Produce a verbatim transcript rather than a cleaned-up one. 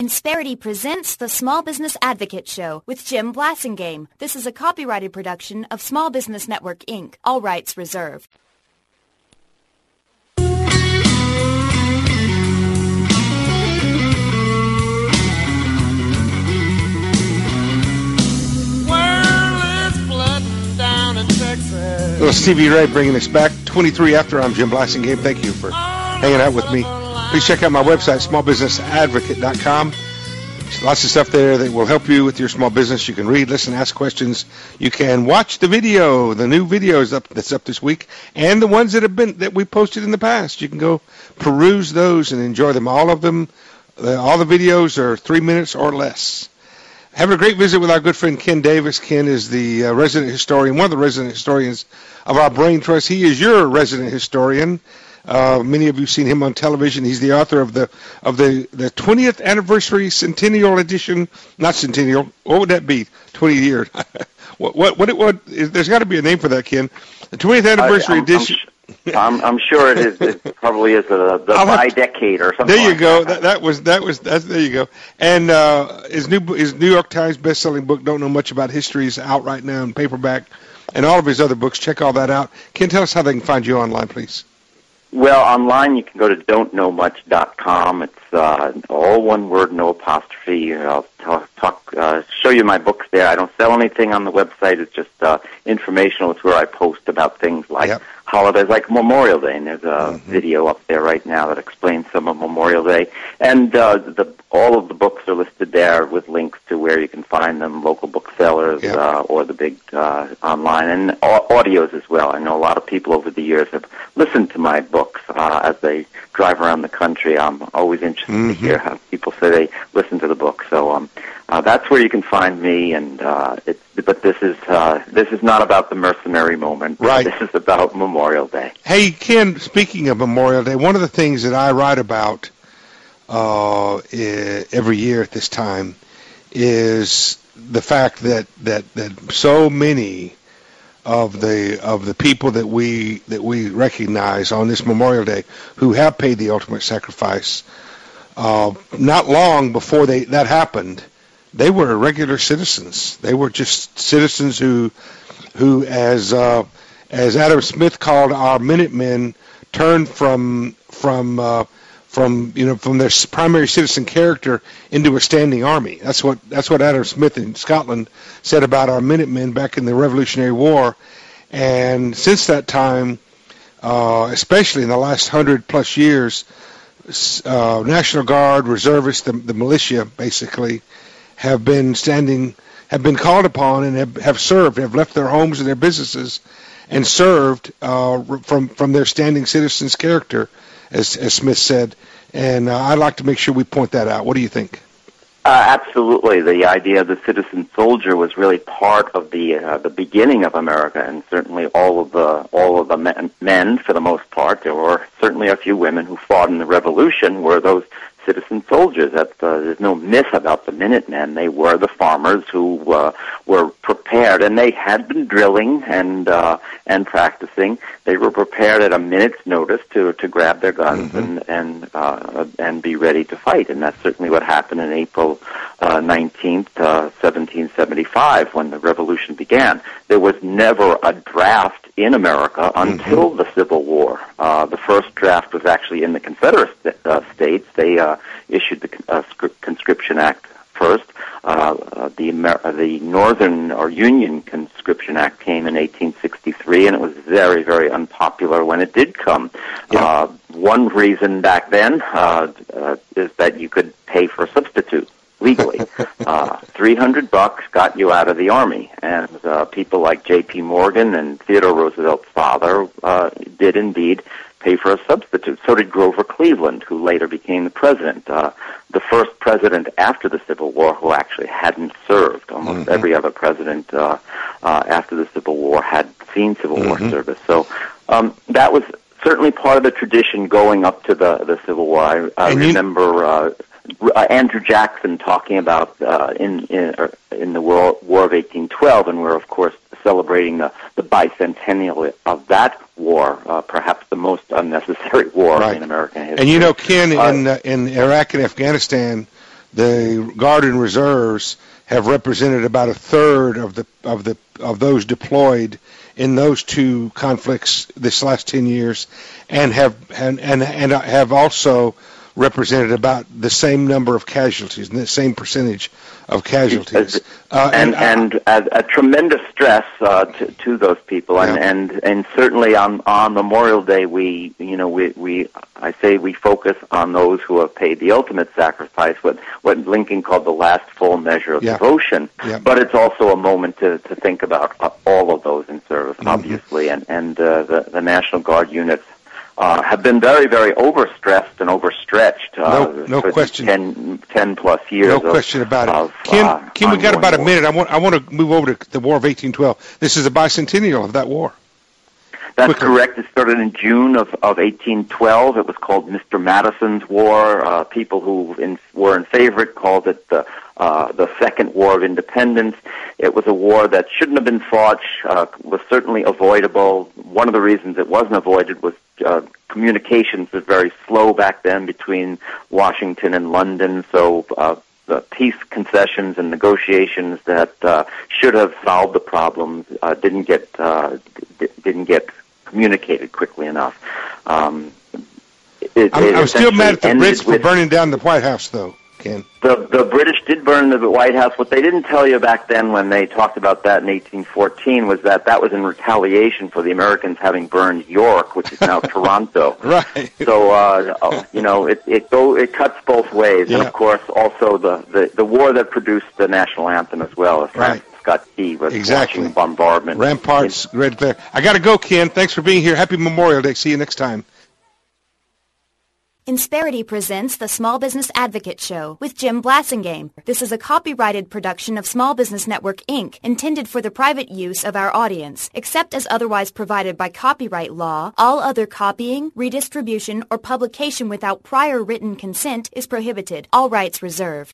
Insperity presents the Small Business Advocate Show with Jim Blasingame. This is a copyrighted production of Small Business Network, Incorporated. All rights reserved. Little Stevie Ray bringing us back. twenty-three after. I'm Jim Blasingame. Thank you for hanging out with me. Please check out my website, small business advocate dot com. There's lots of stuff there that will help you with your small business. You can read, listen, ask questions. You can watch the video, the new videos up that's up this week, and the ones that have been that we posted in the past. You can go peruse those and enjoy them. All of them, uh, all the videos are three minutes or less. Having a great visit with our good friend Ken Davis. Ken is the uh, resident historian, one of the resident historians of our Brain Trust. He is your resident historian. Uh, many of you have seen him on television. He's the author of the of the, the twentieth anniversary centennial edition. Not centennial. What would that be? twenty years. what what what? It, what is, there's got to be a name for that, Ken. The twentieth anniversary I, I'm, edition. I'm, I'm sure it is. It probably is the the bi-decade or something. There you like go. That. that. That was that was that's there you go. And uh, his new his New York Times best-selling book, Don't Know Much About History, is out right now in paperback, and all of his other books. Check all that out. Ken, tell us how they can find you online, please. Well, online you can go to don't know much dot com. It's uh, all one word, no apostrophe. I'll talk, talk uh, show you my books there. I don't sell anything on the website. It's just uh, informational. It's where I post about things like yep. holidays, like Memorial Day. And there's a mm-hmm. video up there right now that explains some of Memorial Day. And uh, the, all of the books are listed there with links to where you can find them, local booksellers yep. uh, or the big uh, online, and a- audios as well. I know a lot of people over the years have listened to my books uh, as they drive around the country. I'm always interested mm-hmm. to hear how people say they listen to the book. So um, uh, that's where you can find me. And uh, it's, but this is uh, this is not about the mercenary moment. Right. This is about Memorial Day. Hey, Ken, speaking of Memorial Day, one of the things that I write about uh, every year at this time is the fact that, that, that so many of the of the people that we that we recognize on this Memorial Day who have paid the ultimate sacrifice, uh, not long before they that happened, they were regular citizens. They were just citizens who who as uh, as Adam Smith called our Minutemen, turned from from uh, from you know from their primary citizen character into a standing army. That's what that's what Adam Smith in Scotland said about our Minutemen back in the Revolutionary War. And since that time, uh, especially in the last hundred plus years, uh, National Guard, reservists, the, the militia, basically, have been standing, have been called upon and have, have served, have left their homes and their businesses, and served uh, from from their standing citizens character, as as Smith said. And uh, I'd like to make sure we point that out. What do you think? Uh, absolutely. The idea of the citizen soldier was really part of the uh, the beginning of America, and certainly all of the all of the men, men, for the most part. There were certainly a few women who fought in the Revolution. Were those citizen soldiers? That's, uh, there's no myth about the Minutemen. They were the farmers who uh, were prepared, and they had been drilling and uh, and practicing. They were prepared at a minute's notice to to grab their guns mm-hmm. and and uh, and be ready to fight. And that's certainly what happened in April uh, nineteenth, uh, seventeen seventy-five, when the Revolution began. There was never a draft in America until mm-hmm. the Civil War. Uh, the first draft was actually in the Confederate st- uh, states. They uh, issued the uh, Conscription Act first. Uh, uh, the Amer- uh, the Northern or Union Conscription Act came in eighteen sixty-three, and it was very, very unpopular when it did come. Yeah. Uh, one reason back then uh, uh, is that you could pay for a substitute legally. uh, three hundred bucks got you out of the Army, and uh, people like J P Morgan and Theodore Roosevelt's father uh, did indeed pay for a substitute. So did Grover Cleveland, who later became the president, uh, the first president after the Civil War who actually hadn't served. Almost mm-hmm. every other president uh, uh, after the Civil War had seen Civil mm-hmm. War service. So um, that was certainly part of the tradition going up to the, the Civil War. I, I remember uh, uh, Andrew Jackson talking about uh, in in, uh, in the War, War of eighteen twelve, and we're, of course, celebrating the, the bicentennial of that war, uh, perhaps the most unnecessary war right. in American history. And you know, Ken, uh, in uh, in Iraq and Afghanistan, the Guard and Reserves have represented about a third of the of the of those deployed in those two conflicts this last ten years, and have and and, and have also represented about the same number of casualties, and the same percentage of casualties. Uh, and and, uh, and a, a tremendous stress uh, to, to those people, and, yeah. and and certainly on, on Memorial Day, we you know we, we I say we focus on those who have paid the ultimate sacrifice, what what Lincoln called the last full measure of yeah. devotion. Yeah. But it's also a moment to, to think about all of those in service, mm-hmm. obviously, and and uh, the the National Guard units Uh, have been very, very overstressed and overstretched uh, no, no for question. ten, ten plus years. No of, question about it. Of, Kim, uh, Kim we got about a war. minute. I want, I want to move over to the War of eighteen twelve. This is a bicentennial of that war. That's Quickly. correct. It started in June of, of eighteen twelve. It was called Mister Madison's War. Uh, people who in, were in favor it called it the uh, the Second War of Independence. It was a war that shouldn't have been fought, uh, was certainly avoidable. One of the reasons it wasn't avoided was uh, communications was very slow back then between Washington and London, so uh, the peace concessions and negotiations that uh, should have solved the problems uh, didn't get uh, d- didn't get communicated quickly enough. Um, it, I'm, it I'm still mad at the Brits for with, burning down the White House, though, Ken. The, the British did burn the White House. What they didn't tell you back then when they talked about that in eighteen fourteen was that that was in retaliation for the Americans having burned York, which is now Toronto. Right. So, uh, you know, it it, go, it cuts both ways. Yeah. And, of course, also the, the, the war that produced the national anthem as well. As right. Scott Key was exactly. watching bombardment. Ramparts, Red Flare. I got to go, Ken. Thanks for being here. Happy Memorial Day. See you next time. Insperity presents the Small Business Advocate Show with Jim Blasingame. This is a copyrighted production of Small Business Network, Incorporated, intended for the private use of our audience. Except as otherwise provided by copyright law, all other copying, redistribution, or publication without prior written consent is prohibited. All rights reserved.